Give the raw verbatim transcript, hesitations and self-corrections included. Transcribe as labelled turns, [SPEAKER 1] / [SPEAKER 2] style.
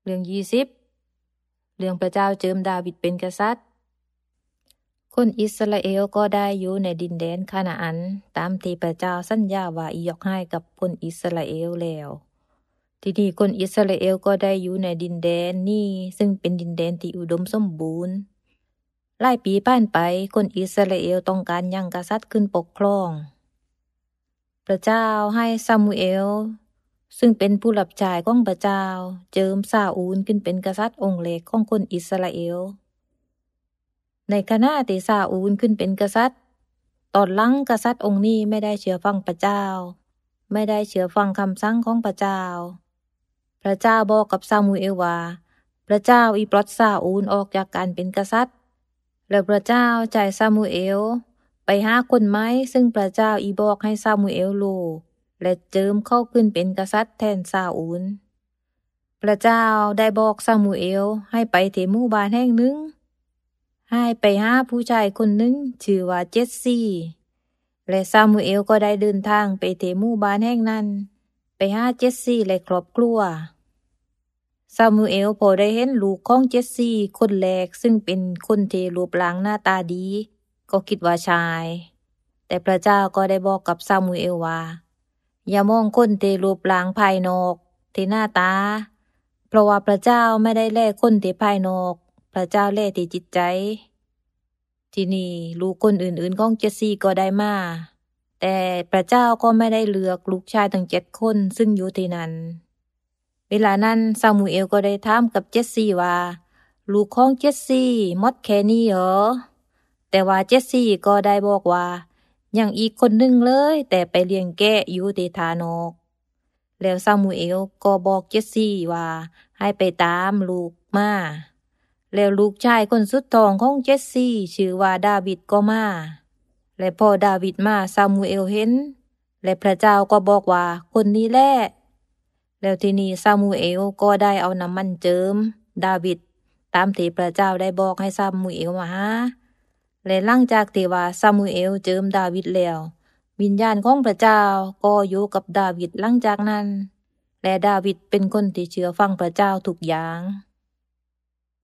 [SPEAKER 1] รื่องยี่สิบเรื่องพระเจ้าเจิมดาวิดเป็นกษัตริย์คนอิสราเอลก็ได้อยู่ในดินแดนคานาอันตามที่พระเจ้าสัญญาว่าอียกให้กับคนอิสราเอลแล้วทีนี้คนอิสราเอลก็ได้อยู่ในดินแดนนี้ซึ่งเป็นดินแดนที่อุดมสมบูรณ์หลายปีผ่านไปคนอิสราเอลต้องการยังกษัตริย์ขึ้นปกครองพระเจ้าให้ซามูเอลซึ่งเป็นผู้รับใช้ของพระเจ้าเจิมซาอูลขึ้นเป็นกษัตริย์องค์เล็กของคนอิสราเอลในขณะที่ซาอูลขึ้นเป็นกษัตริย์ตอนหลังกษัตริย์องค์นี้ไม่ได้เชื่อฟังพระเจ้าไม่ได้เชื่อฟังคำสั่งของพระเจ้าพระเจ้าบอกกับซามูเอลว่าพระเจ้าอีปลดซาอูลออกจากการเป็นกษัตริย์แล้วพระเจ้าจ่ายซามูเอลไปหาคนไม้ซึ่งพระเจ้าอีบอกให้ซามูเอลรู้และเจิมเข้าขึ้นเป็นกษัตริย์แทนซาอูลพระเจ้าได้บอกซามูเอลให้ไปที่หมู่บ้านแห่งหนึ่งให้ไปหาผู้ชายคนหนึ่งชื่อว่าเจสซี่และซามูเอลก็ได้เดินทางไปที่หมู่บ้านแห่งนั้นไปหาเจสซี่และครอบครัวซามูเอลพอได้เห็นลูกของเจสซี่คนแรกซึ่งเป็นคนที่รูปร่างหน้าตาดีก็คิดว่าชายแต่พระเจ้าก็ได้บอกกับซามูเอลว่าอย่ามองคนที่รูปร่างภายนอกที่หน้าตาเพราะว่าพระเจ้าไม่ได้แลคนที่ภายนอกพระเจ้าแลที่จิตใจที่นี่ลูกคนอื่นๆของเจสซี่ก็ได้มาแต่พระเจ้าก็ไม่ได้เลือกลูกชายทั้งเจ็ดคนซึ่งอยู่ที่นั้นเวลานั้นซามูเอลก็ได้ถามกับเจสซี่ว่าลูกของเจสซี่หมดแค่นี้เหรอแต่ว่าเจสซี่ก็ได้บอกว่ายังอีกคนหนึ่งเลยแต่ไปเลี้ยงแกะอยู่ที่ทานอกแล้วซามูเอลก็บอกเจสซี่ว่าให้ไปตามลูกมาแล้วลูกชายคนสุดท้องของเจสซี่ชื่อว่าดาวิดก็มาและพอดาวิดมาซามูเอลเห็นและพระเจ้าก็บอกว่าคนนี้แหละแล้วทีนี้ซามูเอลก็ได้เอาน้ำมันเจิมดาวิดตามที่พระเจ้าได้บอกให้ซามูเอลมาหาและหลังจากที่ว่าซามูเอลเจิมดาวิดแล้ววิญญาณของพระเจ้าก็อยู่กับดาวิดหลังจากนั้นและดาวิดเป็นคนที่เชื่อฟังพระเจ้าทุกอย่าง